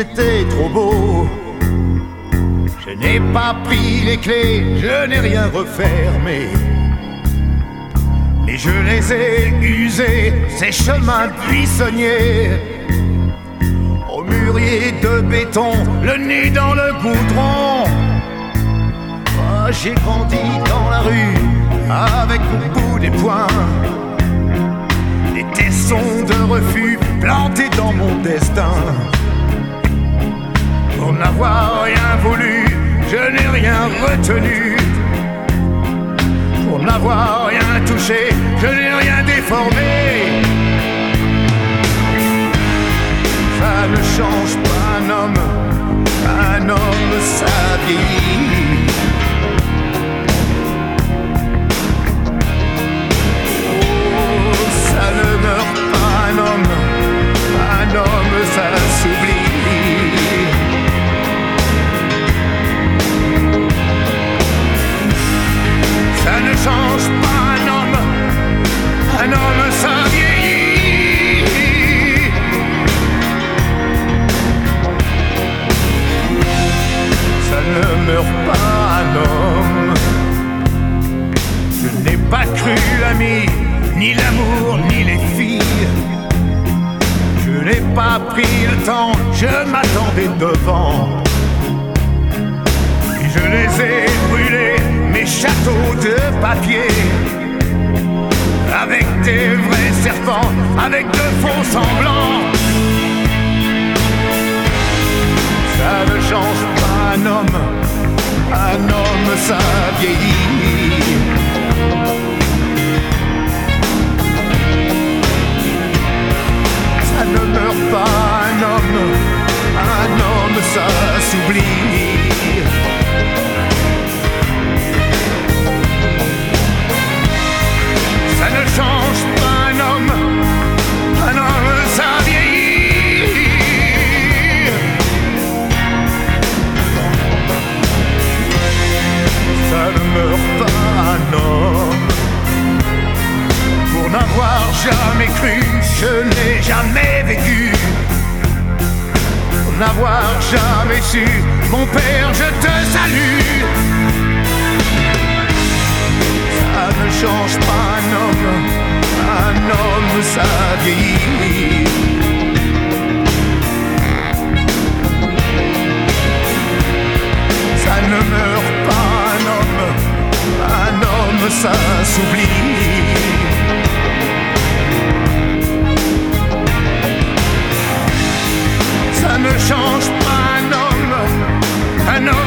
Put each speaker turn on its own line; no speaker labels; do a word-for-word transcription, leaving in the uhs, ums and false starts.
c'était trop beau. Je n'ai pas pris les clés, je n'ai rien refermé. Mais je les ai usés, ces chemins buissonniers. Au mûrier de béton, le nez dans le goudron. Oh, j'ai grandi dans la rue, avec au bout des poings des tessons de refus plantés dans mon destin. Pour n'avoir rien voulu, je n'ai rien retenu. Pour n'avoir rien touché, je n'ai rien déformé. Ça ne change pas un homme, un homme ça vieillit. Oh, ça ne meurt pas un homme, un homme ça s'oublie. Ça ne change pas un homme, un homme ça vieillit. Ça ne meurt pas un homme. Je n'ai pas cru l'ami, ni l'amour, ni les filles. Je n'ai pas pris le temps, je m'attendais devant. Et je les ai brûlés, mes châteaux de papier, avec des vrais serpents, avec de faux semblants. Ça ne change pas un homme, un homme ça vieillit. Ça ne meurt pas un homme, un homme ça s'oublie. Ça ne change pas un homme, un homme ça vieillit. Ça ne meurt pas un homme. Pour n'avoir jamais cru, je n'ai jamais vécu. Pour n'avoir jamais su, mon père je te salue. Ça ne change pas un homme, un homme ça vieillit. Ça ne meurt pas un homme, un homme ça s'oublie. Ça ne change pas un homme, un homme